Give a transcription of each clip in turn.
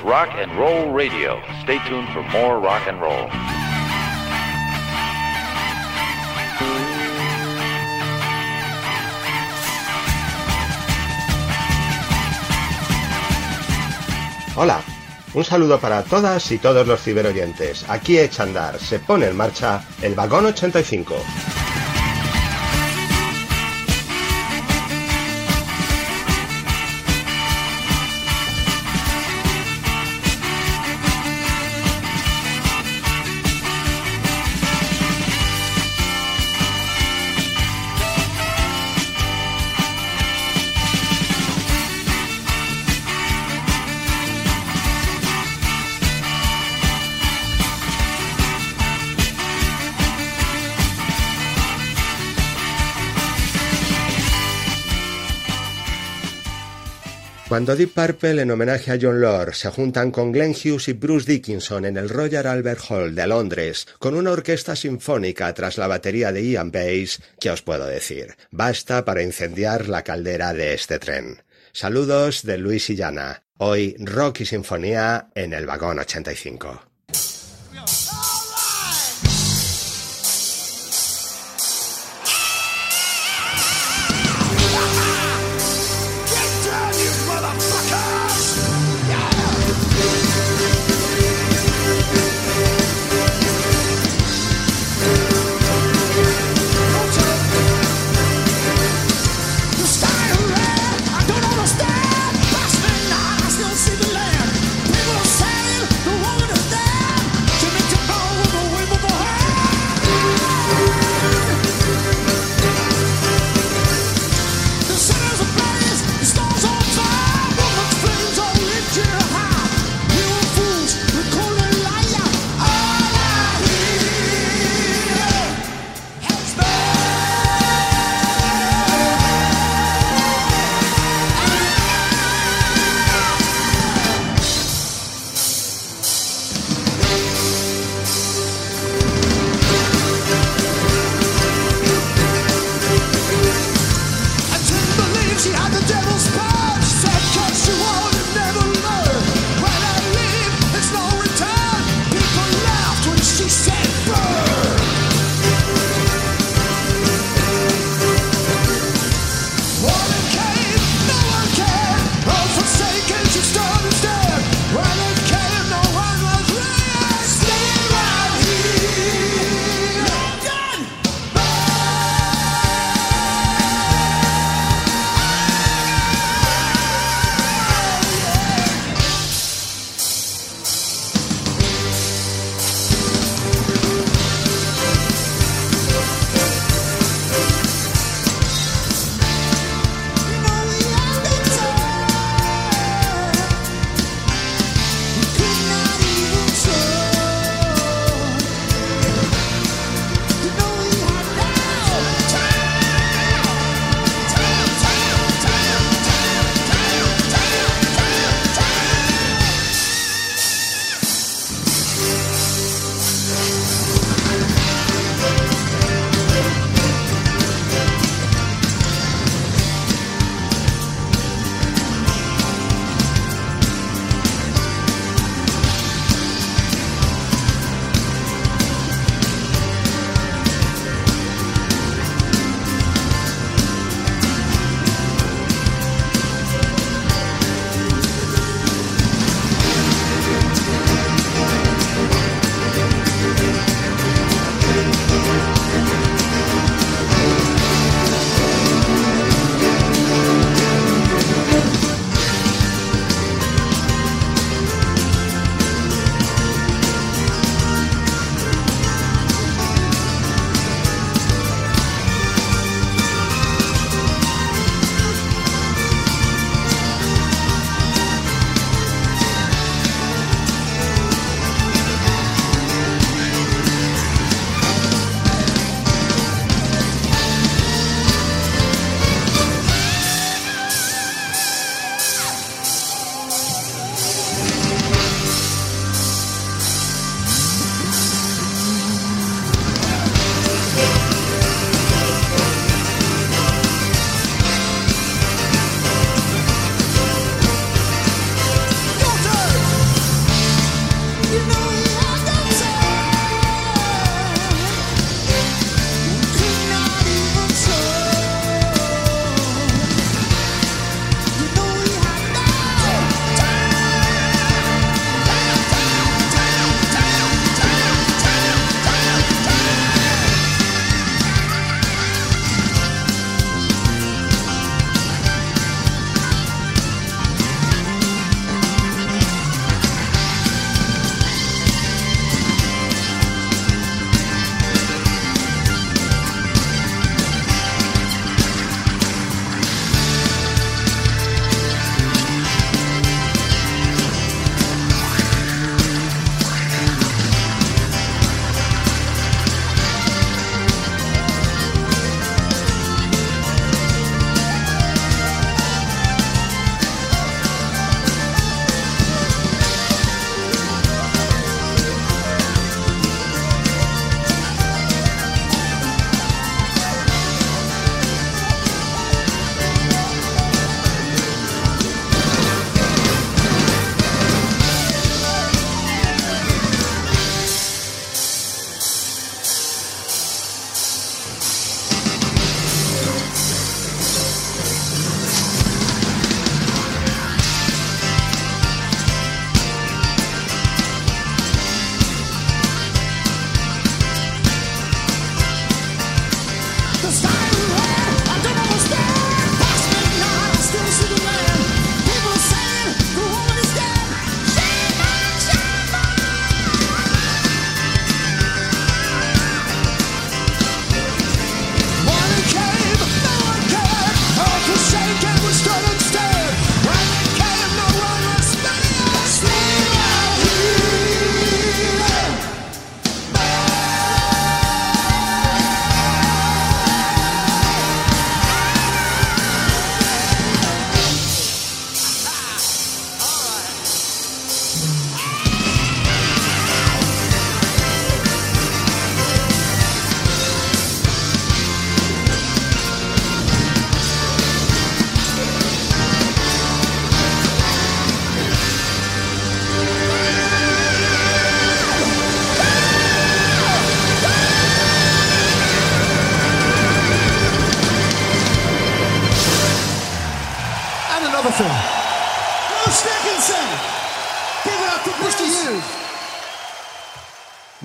Rock and Roll Radio. Stay tuned for more rock and roll. Hola, un saludo para todas y todos los ciberoyentes. Aquí echa a andar, se pone en marcha el Vagón 85. Cuando Deep Purple, en homenaje a Jon Lord, se juntan con Glenn Hughes y Bruce Dickinson en el Royal Albert Hall de Londres, con una orquesta sinfónica tras la batería de Ian Paice, ¿qué os puedo decir? Basta para incendiar la caldera de este tren. Saludos de Luis y Llana. Hoy, rock y sinfonía en el Vagón 85. See the land, people are saying the woman is dead.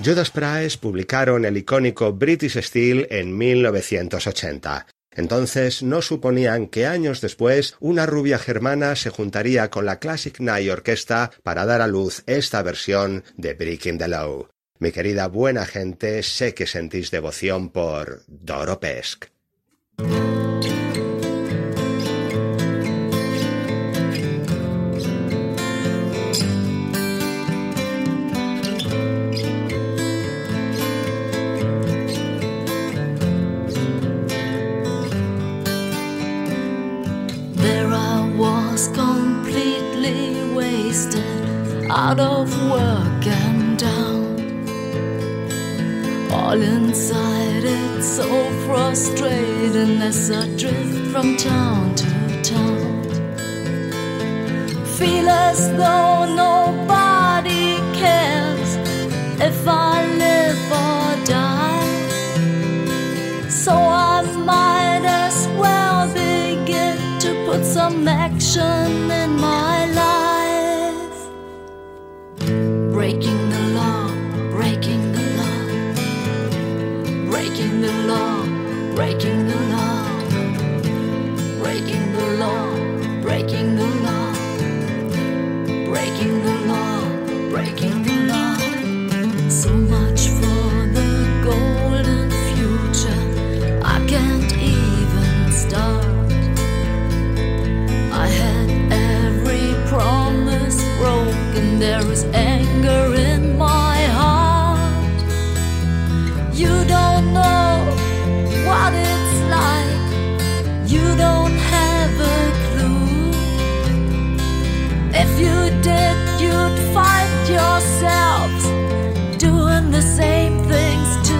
Judas Priest publicaron el icónico British Steel en 1980. Entonces no suponían que años después una rubia germana se juntaría con la Classic Night Orquesta para dar a luz esta versión de Breaking the Law. Mi querida buena gente, sé que sentís devoción por Doro Pesch. Completely wasted, out of work and down. All inside it's so frustrating as I drift from town to town. Feel as though nobody cares if I live or die. So I might as well begin to put some action in my life. Breaking the law, breaking the law, breaking the law, breaking the law, breaking the law, breaking the law, breaking the law, breaking the law. So much for the golden future, I can't even start. I had every promise broken, there is anger in my heart. You don't know what it's like, you don't have a clue. If you did, you'd find yourselves doing the same things too.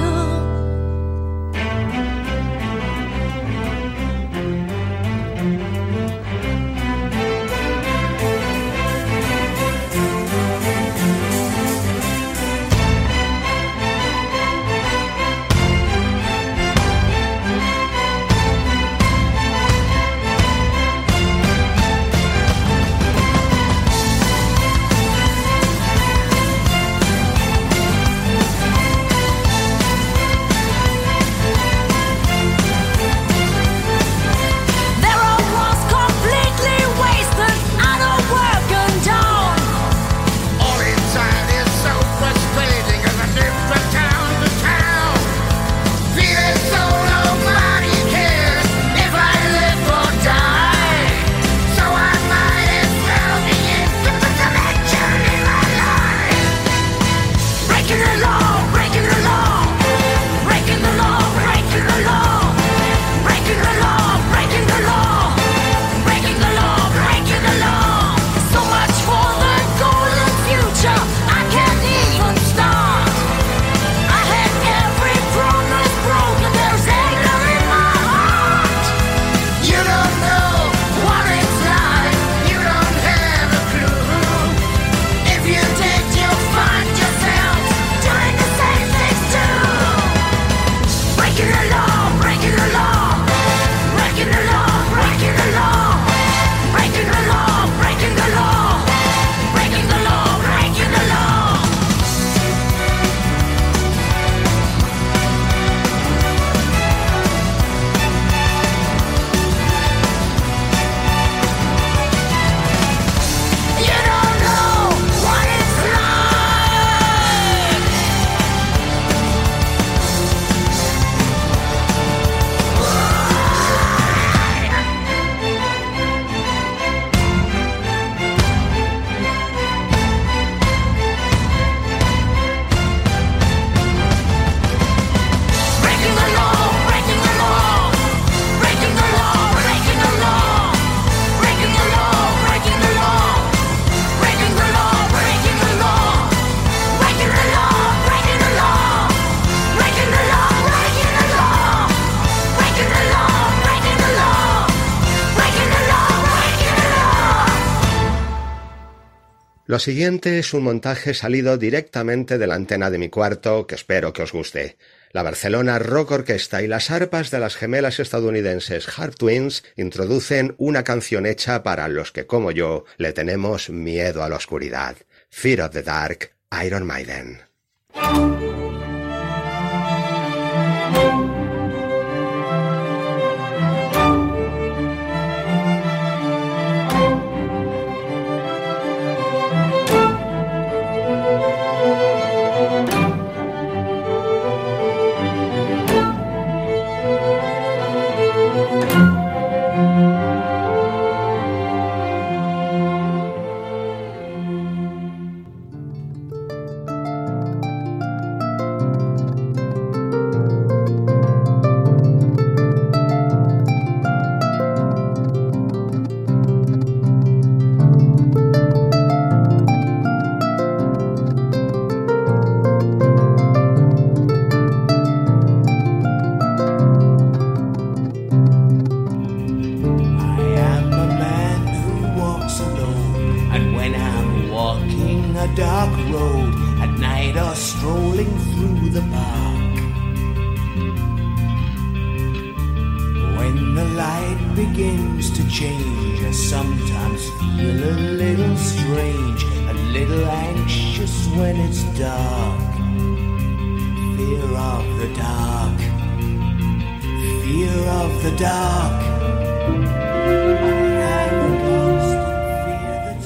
Lo siguiente es un montaje salido directamente de la antena de mi cuarto que espero que os guste. La Barcelona Rock Orquesta y las arpas de las gemelas estadounidenses Harp Twins introducen una canción hecha para los que, como yo, le tenemos miedo a la oscuridad. Fear of the Dark, Iron Maiden. begins to change. I sometimes feel a little strange, a little anxious when it's dark. Fear of the dark, fear of the dark. I have a constant fear that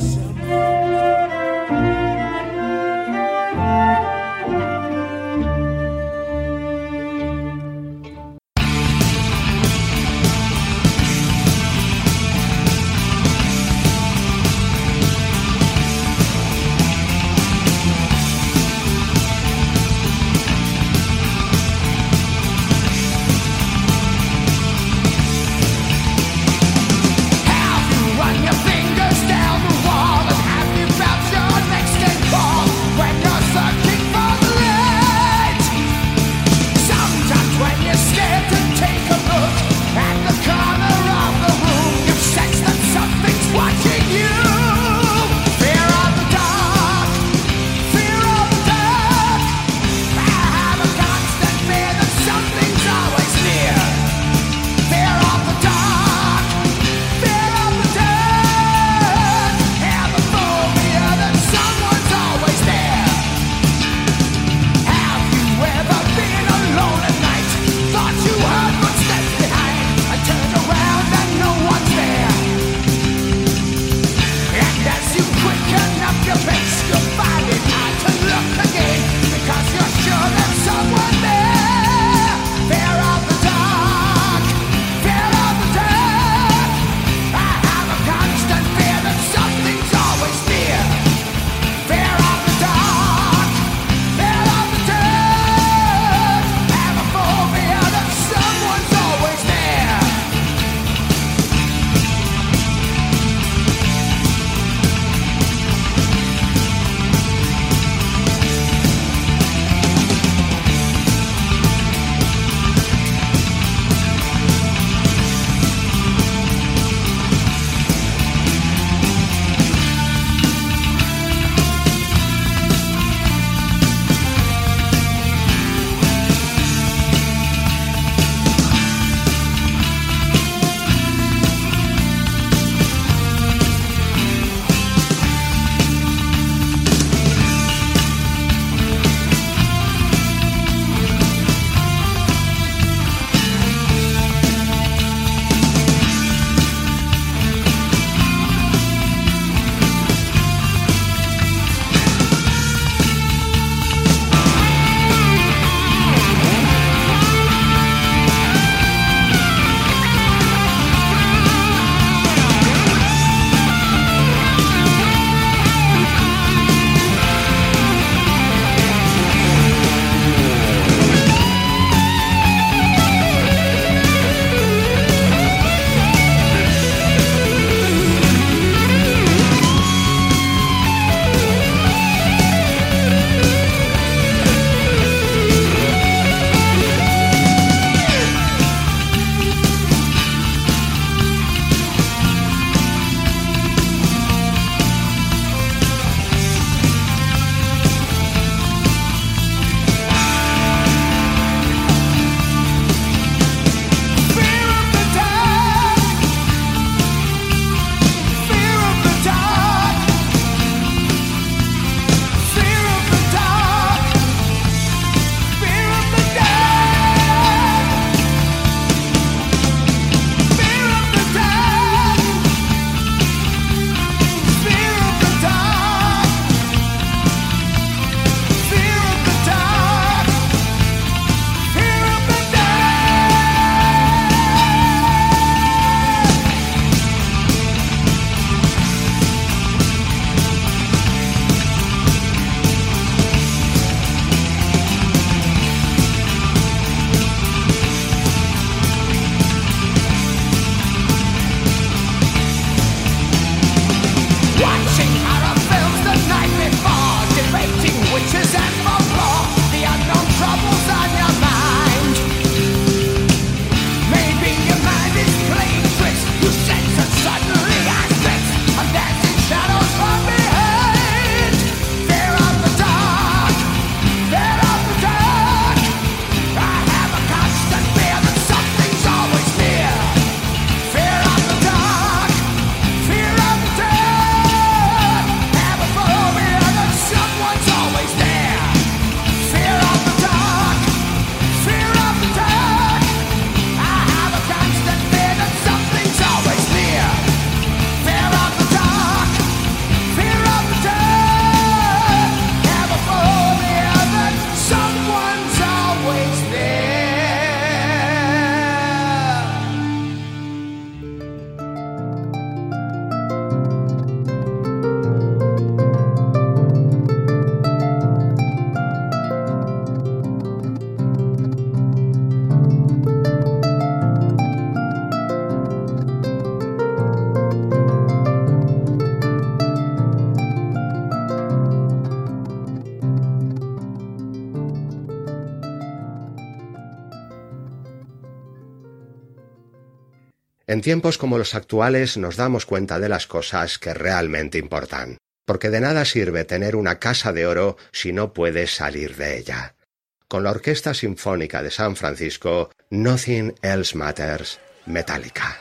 En tiempos como los actuales nos damos cuenta de las cosas que realmente importan, porque de nada sirve tener una casa de oro si no puedes salir de ella. Con la Orquesta Sinfónica de San Francisco, Nothing Else Matters, Metallica.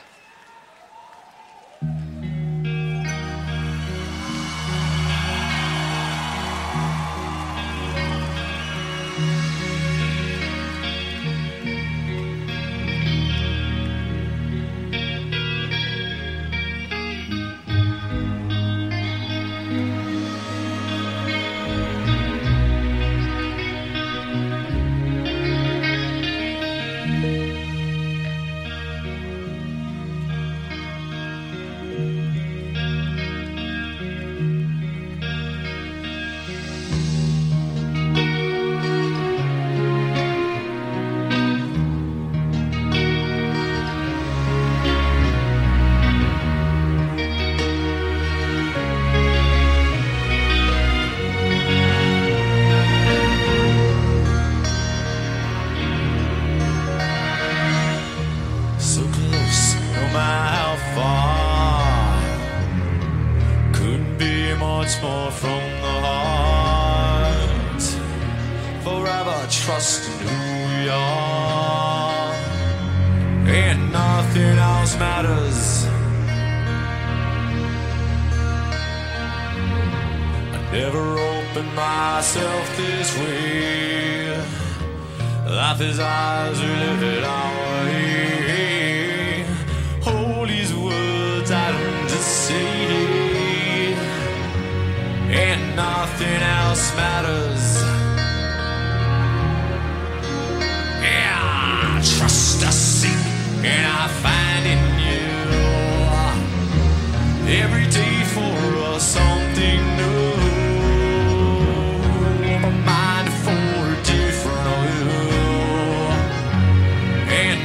And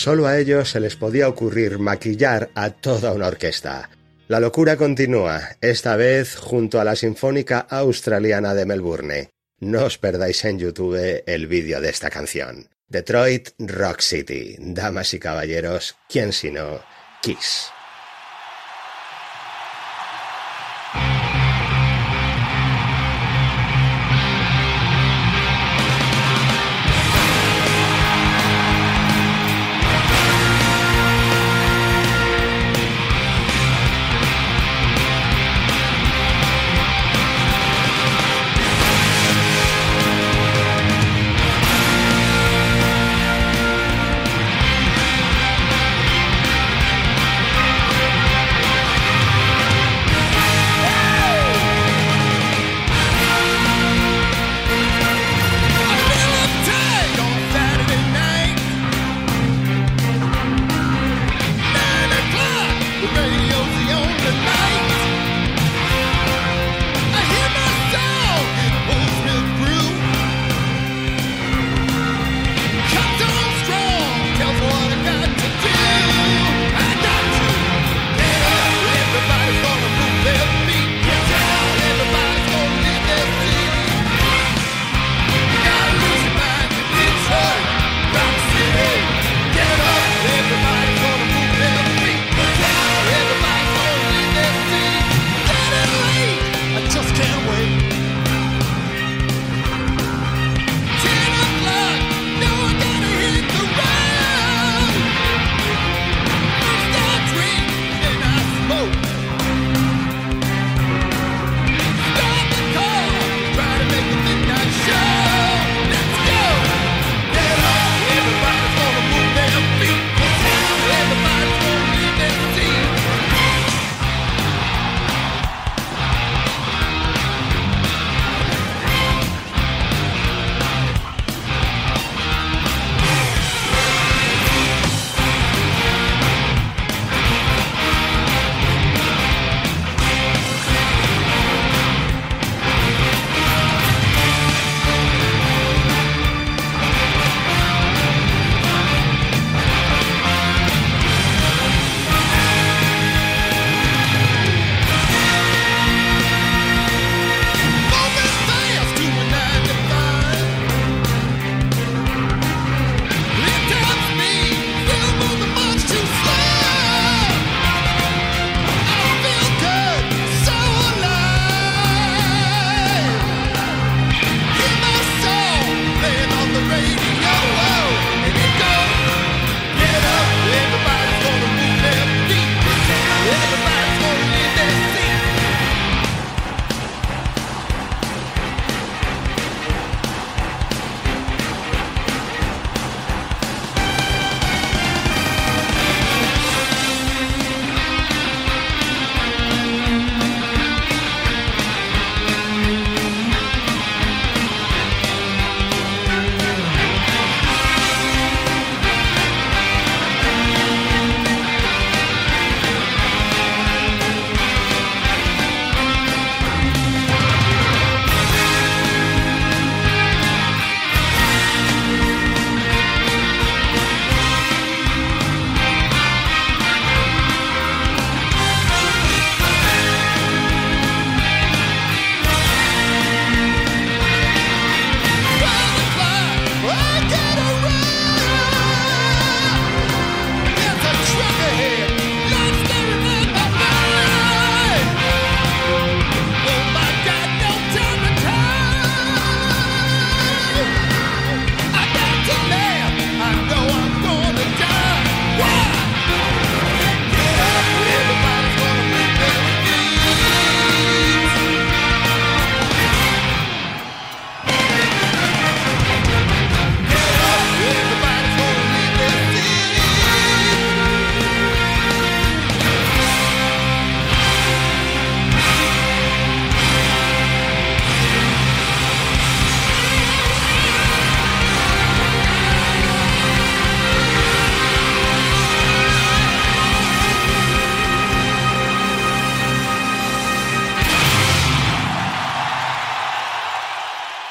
Solo a ellos se les podía ocurrir maquillar a toda una orquesta. La locura continúa, esta vez junto a la Sinfónica Australiana de Melbourne. No os perdáis en YouTube el vídeo de esta canción. Detroit Rock City. Damas y caballeros, ¿quién sino Kiss?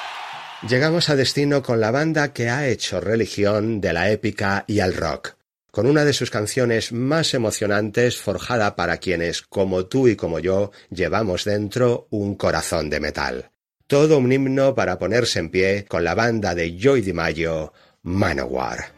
Llegamos a destino con la banda que ha hecho religión de la épica y el rock. con una de sus canciones más emocionantes forjada para quienes, como tú y como yo, llevamos dentro un corazón de metal. Todo un himno para ponerse en pie con la banda de Joey DiMaggio, Manowar.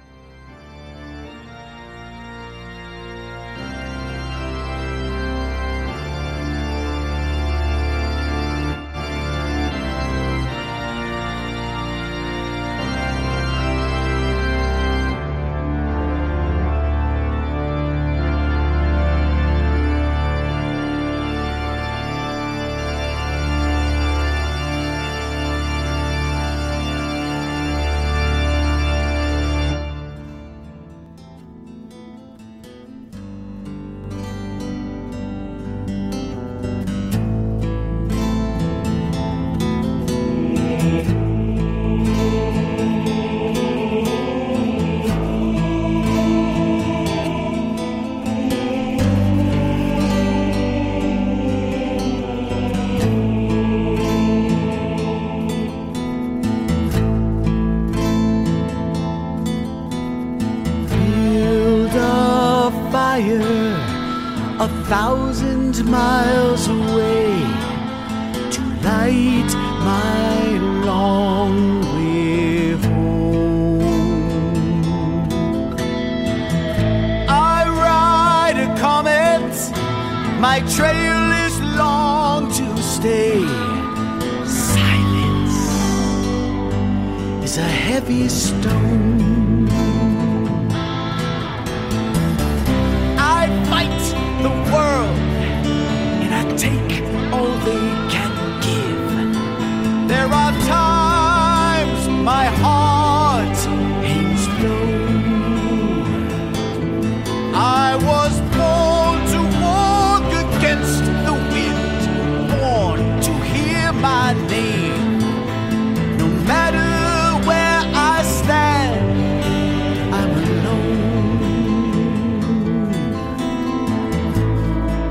A 1,000 miles away to light my long way home. I ride a comet, my trail is long to stay. Silence is a heavy stone. I fight the world, and I take all they can give. There are times my heart hangs low. I was born to walk against the wind, born to hear my name. No matter where I stand, I'm alone.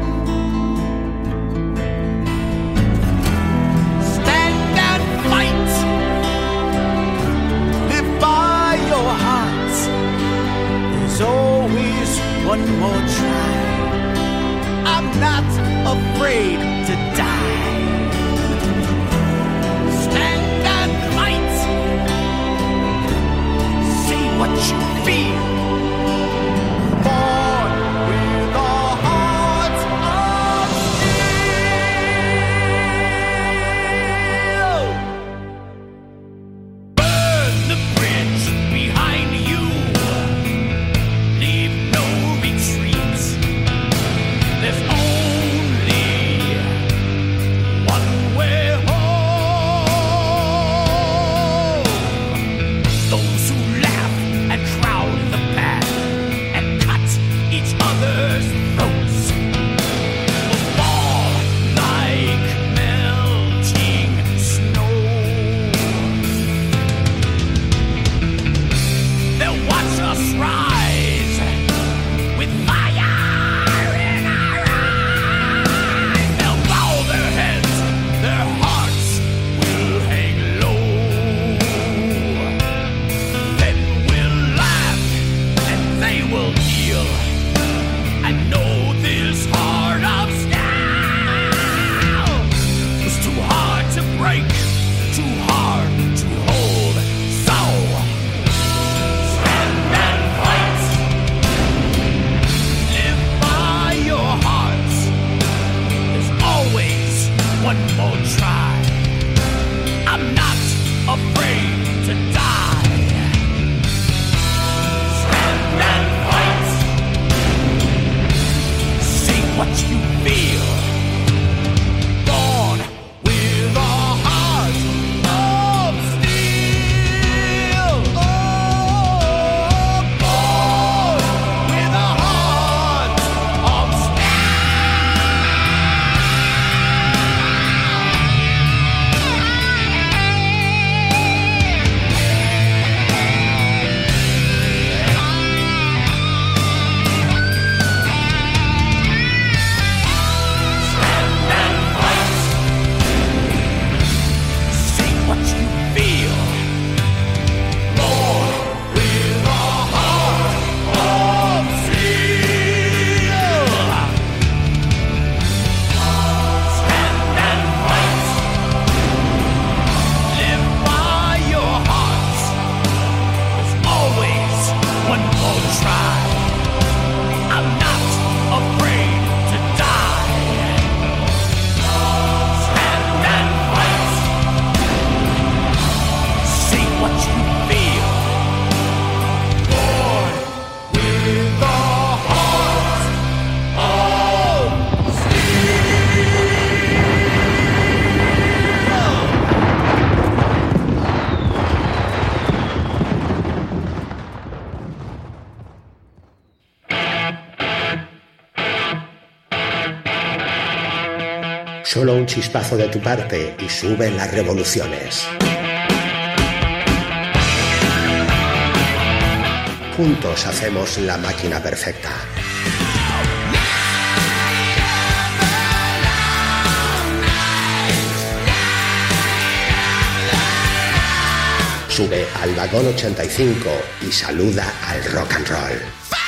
Stand and fight Solo un chispazo de tu parte y suben las revoluciones. Juntos hacemos la máquina perfecta. Sube al vagón 85 y saluda al rock and roll.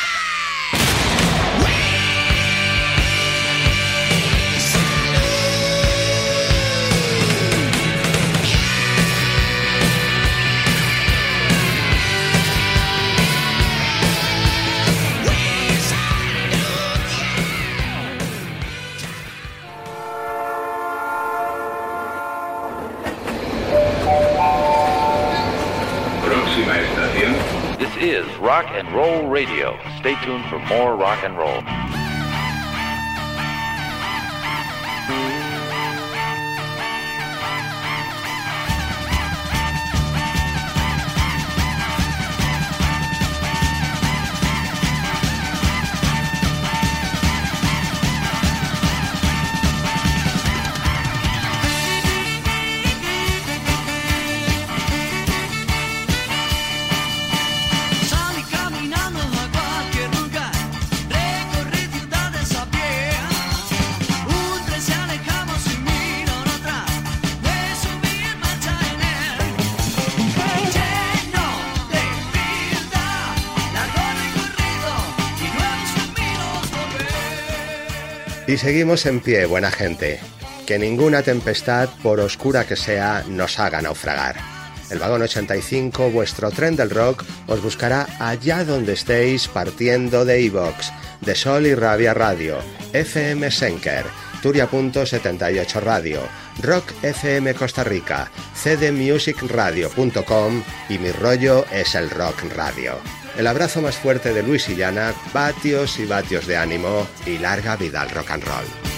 Is Rock and Roll Radio. Stay tuned for more rock and roll. Y seguimos en pie, buena gente. Que ninguna tempestad, por oscura que sea, nos haga naufragar. El vagón 85, vuestro tren del rock, os buscará allá donde estéis, partiendo de iVox, de Sol y Rabia Radio, FM Senker, Turia.78 Radio, Rock FM Costa Rica, cdmusicradio.com y mi rollo es el Rock Radio. El abrazo más fuerte de Luis y Llana, vatios y vatios de ánimo y larga vida al rock and roll.